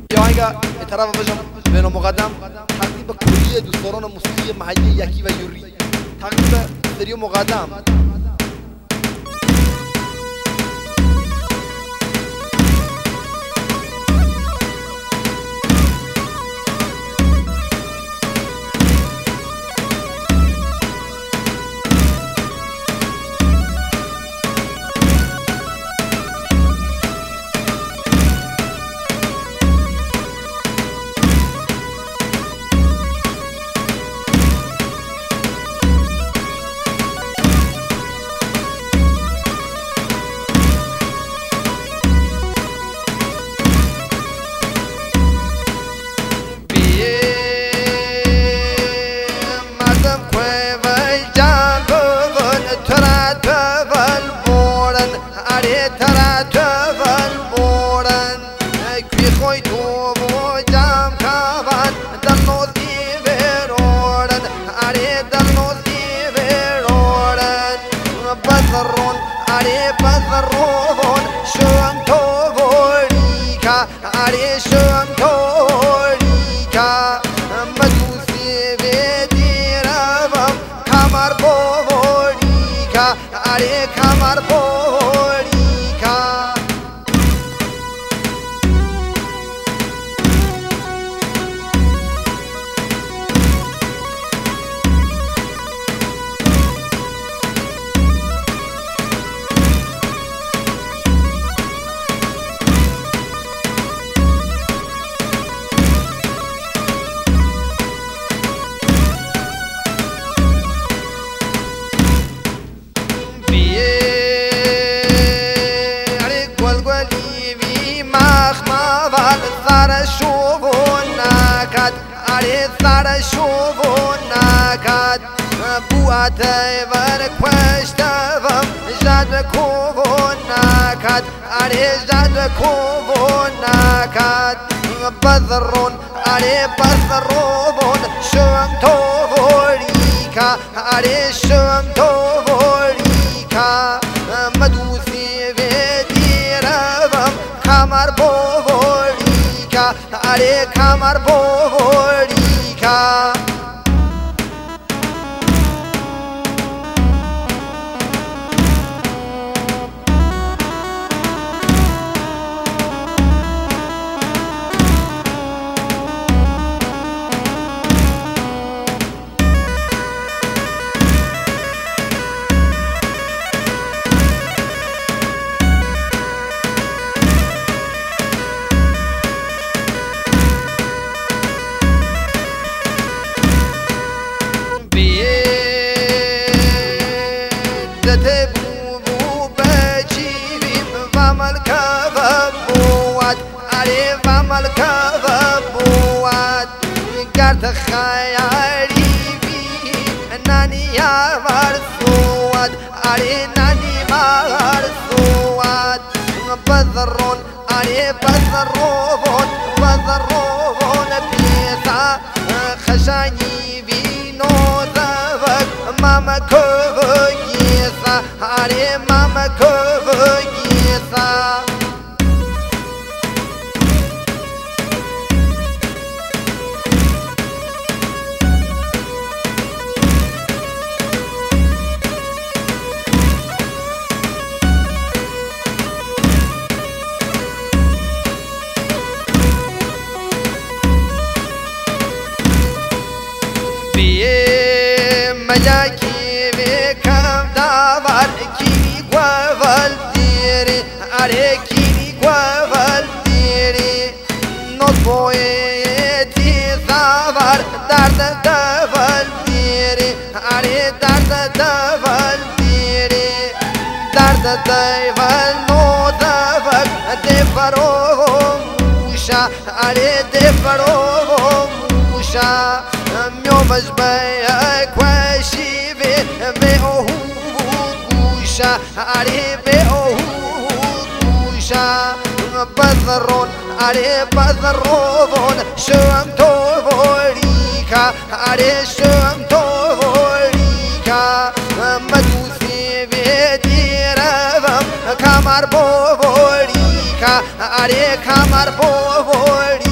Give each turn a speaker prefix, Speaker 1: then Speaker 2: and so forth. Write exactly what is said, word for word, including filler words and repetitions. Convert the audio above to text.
Speaker 1: یا آهنگا اعتراف بجم بین مقدم تقریبا کلیه دوستداران موسیقی محلی یکی و یوری تقریبا سریو مقدم
Speaker 2: ترى تفل بورن كي خوي تو جام كابان دلو دي بيرورن علي دلو دي بيرورن بذرون علي بذرون شون توريكا علي شون توريكا مدوسي بديرابم كمر بوريكا علي كمر بوريكا علي ثار شوفوناكات بواتي وركوش تفهم جاد كوفوناكات علي جاد كوفوناكات بذرون علي بذرون شوم توريكا علي شوم توريكا مدوسي بديرهم كمر بوريكا علي كمر بوريكا تبو بجيبي فمل كفبوات علي فمل كفبوات قرت خيالي بي ناني يا مرسوات علي ناني مرسوات بذرون علي بذرون بذرون بيسا خشاني بينو ذبك ماما كوكي علي ماما كوكيسا بيه مجاكي بكم دابر كيني قوال ديري علي كيني قوال ديري نطبويتي ثابر درد دفل ديري علي درد دفل ديري درد دفل نو دفل دفرو موشا علي دفرو موشا ميو مجبايا كواشي بيهو كوشا علي بيهو كوشا بذرون علي بذرون شوم توريكا علي شوم توريكا مدوسي بديرهم كمر بوريكا علي كمر بوريكا